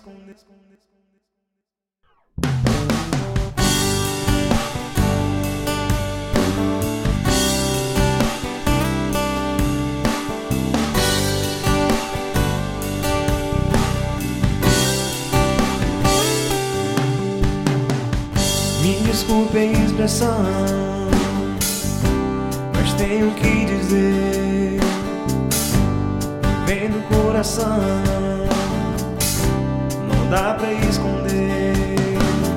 Me desculpe a expressão, mas tenho que dizer, vem do coração, não dá pra esconder.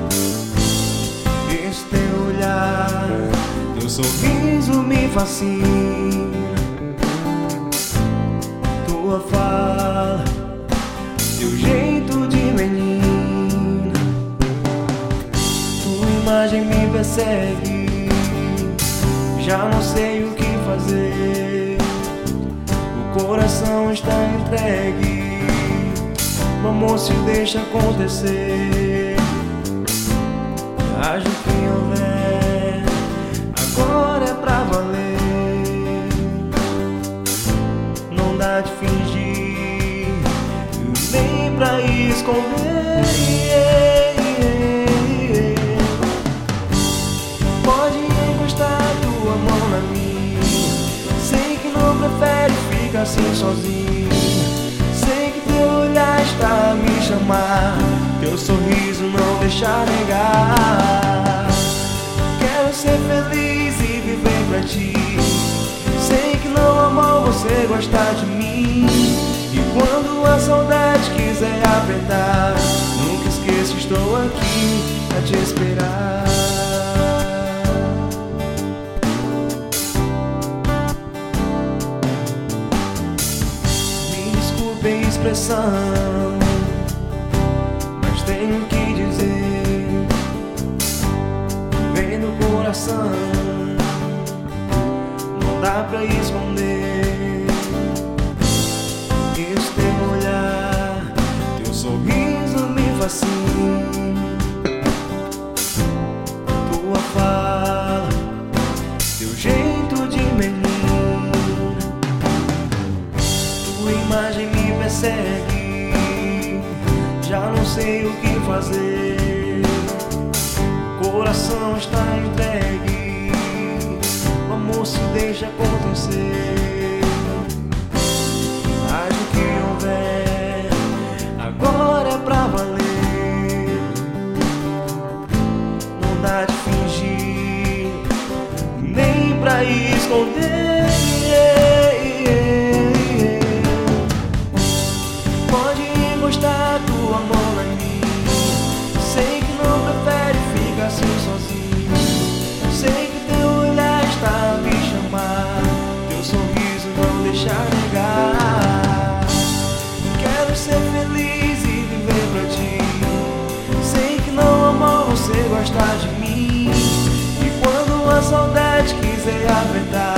Esse teu olhar, teu sorriso me fascina, tua fala, teu jeito de menina, imagem me persegue, já não sei o que fazer. O coração está entregue, o amor se deixa acontecer. Haja o que houver, agora é pra valer. Não dá de fingir, nem pra esconder. Pode encostar tua mão na minha, sei que não prefere ficar assim sozinho. Sei que teu olhar está a me chamar, teu sorriso não deixa negar. Quero ser feliz e viver pra ti, sei que não amou você gostar de mim. E quando a saudade quiser apertar, nunca esqueça, estou aqui a te esperar. Expressão, mas tenho que dizer, vem do coração, não dá pra esconder. Esse teu olhar, teu sorriso me fascina, tua fala, teu jeito de menina, tua imagem me persegue, já não sei o que fazer. O coração está entregue, o amor se deixa acontecer. Haja o que houver, agora é pra valer. Não dá de fingir, nem pra esconder. Encostar tua mão na minha, sei que não prefere ficar assim sozinho. Sei que teu olhar está a me chamar, teu sorriso não deixa negar. Quero ser feliz e viver pra ti, sei que não amou você gostar de mim. E quando a saudade quiser apertar,